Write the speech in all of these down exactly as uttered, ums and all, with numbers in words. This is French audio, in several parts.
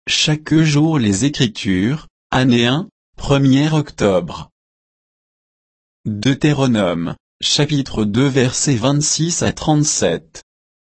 chaque jour les Écritures, année un, premier octobre. Deutéronome, chapitre deux versets vingt-six à trente-sept.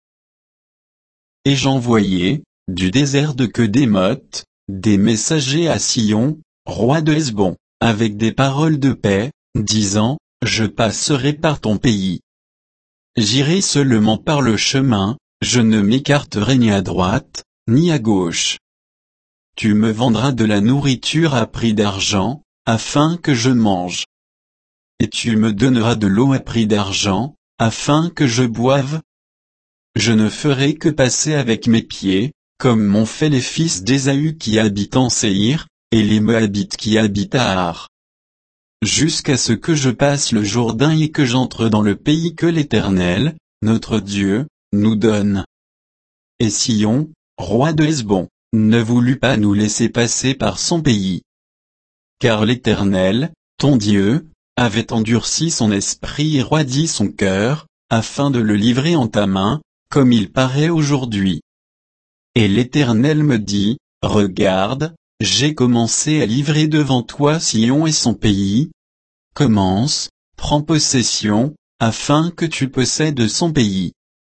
Et j'envoyai, du désert de Kedémoth, des messagers à Sihon, roi de Hesbon, avec des paroles de paix, disant, je passerai par ton pays. J'irai seulement par le chemin, je ne m'écarterai ni à droite, ni à gauche. Tu me vendras de la nourriture à prix d'argent, afin que je mange. Et tu me donneras de l'eau à prix d'argent, afin que je boive. Je ne ferai que passer avec mes pieds, comme m'ont fait les fils d'Ésaü qui habitent en Séhir, et les Moabites qui habitent à Ar. Jusqu'à ce que je passe le Jourdain et que j'entre dans le pays que l'Éternel, notre Dieu, nous donne. Et Sihon, roi de Hesbon, ne voulut pas nous laisser passer par son pays. Car l'Éternel, ton Dieu, avait endurci son esprit et roidi son cœur, afin de le livrer en ta main, comme il paraît aujourd'hui. Et l'Éternel me dit, regarde, j'ai commencé à livrer devant toi Sihon et son pays. Commence, prends possession, afin que tu possèdes son pays.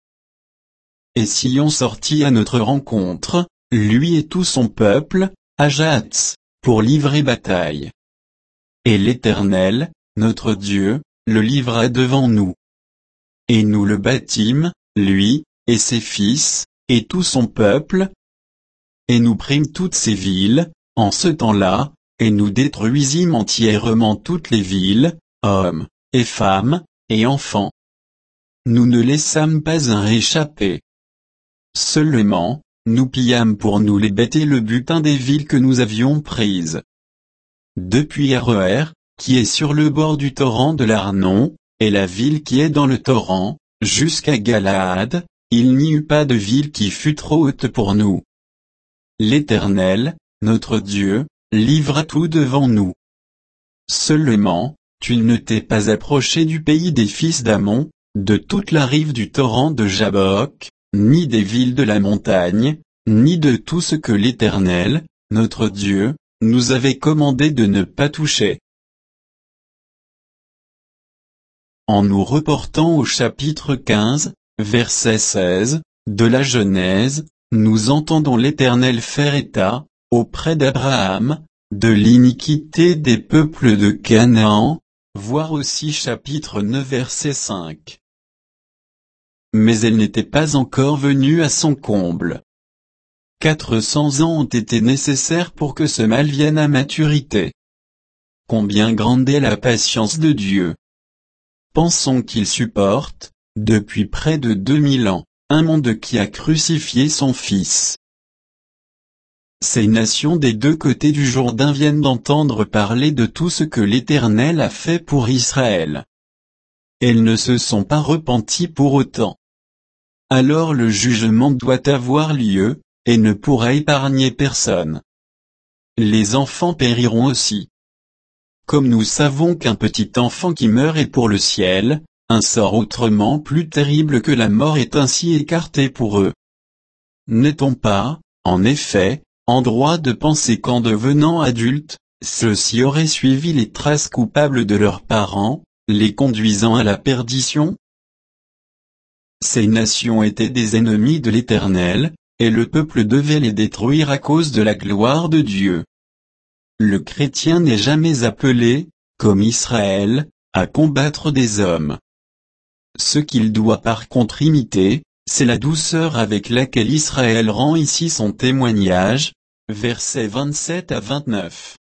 Et Sihon sortit à notre rencontre, lui et tout son peuple, à Jahats, pour livrer bataille. Et l'Éternel, notre Dieu, le livra devant nous. Et nous le bâtîmes, lui, et ses fils, et tout son peuple. Et nous prîmes toutes ces villes, en ce temps-là, et nous détruisîmes entièrement toutes les villes, hommes, et femmes, et enfants. Nous ne laissâmes pas un réchappé. Seulement, nous pillâmes pour nous les bêtes et le butin des villes que nous avions prises. Depuis Aroër, qui est sur le bord du torrent de l'Arnon, et la ville qui est dans le torrent, jusqu'à Galaad, il n'y eut pas de ville qui fût trop haute pour nous. L'Éternel, notre Dieu, livra tout devant nous. Seulement, tu ne t'es pas approché du pays des fils d'Ammon, de toute la rive du torrent de Jabbok, ni des villes de la montagne, ni de tout ce que l'Éternel, notre Dieu, nous avait commandé de ne pas toucher. En nous reportant au chapitre quinze, verset seize, de la Genèse, nous entendons l'Éternel faire état, auprès d'Abraham, de l'iniquité des peuples de Canaan, voir aussi chapitre neuf verset cinq. Mais elle n'était pas encore venue à son comble. Quatre cents ans ont été nécessaires pour que ce mal vienne à maturité. Combien grande est la patience de Dieu! Pensons qu'il supporte, depuis près de deux mille ans, un monde qui a crucifié son Fils. Ces nations des deux côtés du Jourdain viennent d'entendre parler de tout ce que l'Éternel a fait pour Israël. Elles ne se sont pas repenties pour autant. Alors le jugement doit avoir lieu, et ne pourra épargner personne. Les enfants périront aussi. Comme nous savons qu'un petit enfant qui meurt est pour le ciel, un sort autrement plus terrible que la mort est ainsi écarté pour eux. N'est-on pas, en effet, en droit de penser qu'en devenant adultes, ceux-ci auraient suivi les traces coupables de leurs parents, les conduisant à la perdition? Ces nations étaient des ennemis de l'Éternel, et le peuple devait les détruire à cause de la gloire de Dieu. Le chrétien n'est jamais appelé, comme Israël, à combattre des hommes. Ce qu'il doit par contre imiter, c'est la douceur avec laquelle Israël rend ici son témoignage, versets vingt-sept à vingt-neuf.